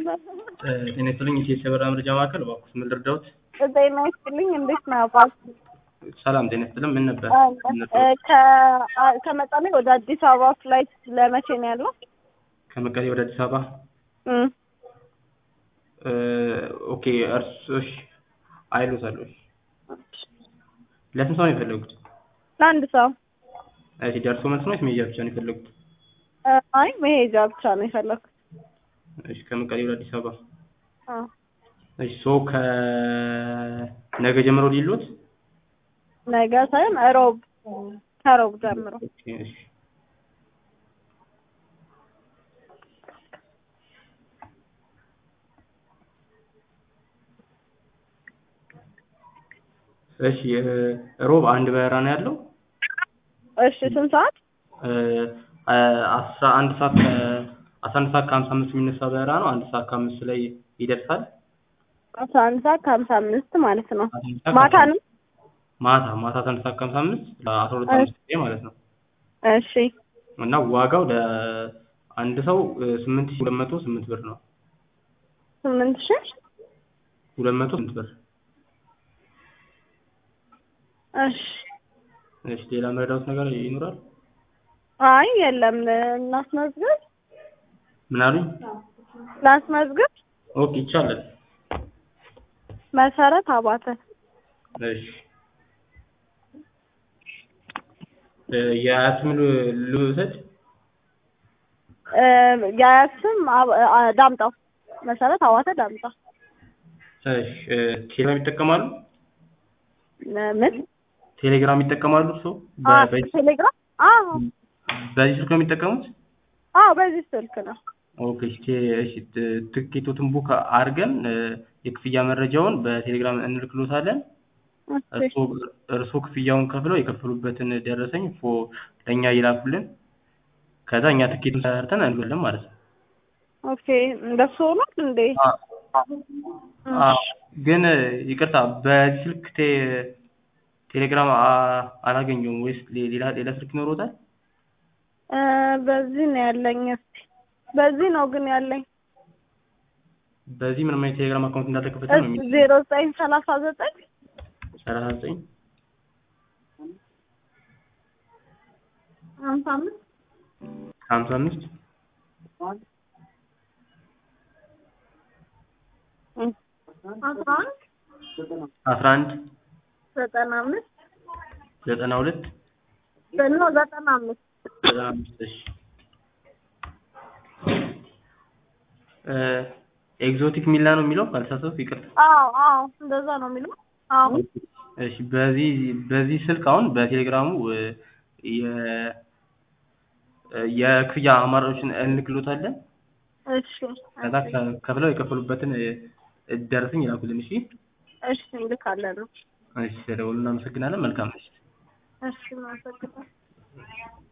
ጤና ይስጥልኝ የሰበራ መረጃ ማዕከል እባክዎት ምን ልርዳዎት? ጤና ይስጥልኝ እንዴት ነው አባት? ሰላም ጤና ይስጥልኝ ምን ነበር? ከመቀሌ ወደ አዲስ አበባ ፍላይት ለመቼ ነው ያለው? ከመቀሌ ወደ አዲስ አበባ ኦኬ እሺ አይሎታለሁ። ለስንት ሰው ነው የፈለጉት? ለአንድ ሰው። እሺ ደርሶ መልስ ነው ወይስ መሄጃ ብቻ ነው የፈለጉት? አይ መሄጃ ብቻ ነው የፈለኩት። እሺ ከመቀሌ ወደ አዲስ አበባ። አዎ እሺ ከነገ ጀምሮ ሊሉት? ነገ ሳይሆን ሮብ ከሮብ ጀምሮ። እሺ እሺ ሮብ አንድ በረራ ነው ያለው። እሺ ስንት ሰዓት? 11 ሰዓት 11 ሰዓት ከ55 የሚነሳ በረራ ነው። 1 ሰዓት ከ5 ላይ ይደርሳል። 11 ሰዓት ከ55 ማለት ነው። ማታ ነው? ማታ 11 ሰዓት ከ55 ለ12 ማለት ነው። እሺ እና ዋጋው ለአንድ ሰው 8208 ብር ነው። 8208 ብር። እሺ እሺ ሌላ መረዳት ነገር ይኖራል? አይ የለም እናስመዝግብ። ምን አሉኝ? ላስመዝግብ? ኦኬ ይቻላል። መሰረት አባተ። እሺ የአያት ስም ልውሰድ? የአያት ስም ዳምጣው መሰረት አባተ ዳምጣው። እሺ ቴሌግራም ይጠቀማሉ? ምን ቴሌግራም ይጠቀማሉ እርሶ? ቴሌግራም? አዎ በዚህ ስልክ ነው የሚጠቀሙት? አዎ በዚህ ስልክ ነው። ኦኬ እሺ ትኬቶትን ቡክ አድርገን የክፍያ መረጃውን በቴሌግራም እንልክሎታለን። እርሶ ክፍያውን ከፍለው የከፈሉበትን ደረሰኝ ለእኛ ይላኩልን። ከዛ እኛ ትኬቱን ሰርተን እንልክልን ማለት ነው። ኦኬ እንደሱ ነው እንዴ? ግን ይቅርታ በዚህ ስልክ ቴሌግራም አላገኘውም ወይስ ሌላ ስልክ ይኖሮታል? በዚህ ነው ያለኝ። እስቲ በዚህ ነው ግን ያለኝ። በዚህ ምንም አይነት ቴሌግራም አካውንት እንዳልተከፈተ ነው የሚለው። 0939 39 55 55 11 95 92 95 እሺ ኤግዞቲክ ሚላ ነው የሚለው ካልተሳሳትኩ ይቅርታ። አዎ እንደዛ ነው የሚለው። አዎ እሺ በዚህ ስልክ አሁን በቴሌግራሙ የክፍያ አማራጮችን እንልክሎታለን። እሺ ከዛ ከፍለው የከፈሉበትን ደረሰኝ ይላኩልን። እሺ እንልካለን። እሺ ደውሉና እናመሰግናለን። መልካም ምሽት። እሺ እናመሰግናለን።